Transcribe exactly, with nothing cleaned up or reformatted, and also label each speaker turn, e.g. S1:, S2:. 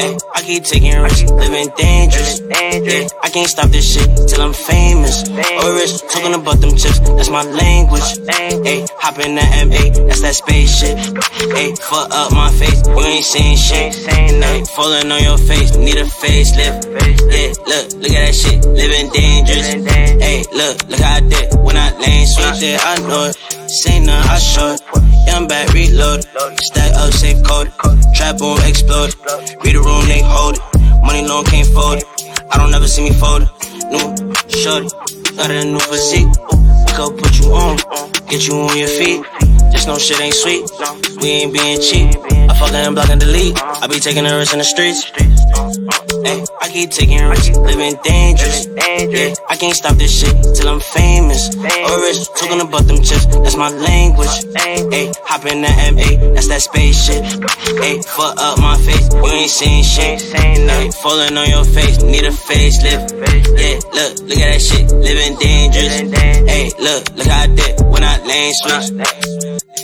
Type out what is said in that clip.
S1: Ay, I keep taking risks, living dangerous. Yeah, I can't stop this shit till I'm famous. Or rich, talking about them chips, that's my language. Ay, hop in the M A, that's that spaceship. Ay, fuck up my face, you ain't saying shit. Ay, falling on your face, need a facelift. Yeah, look, look at that shit, living dangerous. Ay, look, look how I did when I lane switch it, I know it. Say none, I show it. Young back, reload. Stack up, safe code. Trap boom, explode. Read the room, they hold it. Money long, can't fold it. I don't ever see me fold it. New, shorty, got a new physique. Go put you on, get you on your feet. Just know shit ain't sweet. We ain't being cheap. I fuck and block and delete. I be taking the risks in the streets. Ay, I keep taking risks, living dangerous. Yeah, I can't stop this shit till I'm famous. Or rich, talking about them chips, that's my language. Ay, hop in the M A, that's that spaceship. Ay, fuck up my face, you ain't saying shit. Ay, falling on your face, need a facelift. Yeah, look, look at that shit, living dangerous. Ay, look, look how I did when I lane switch.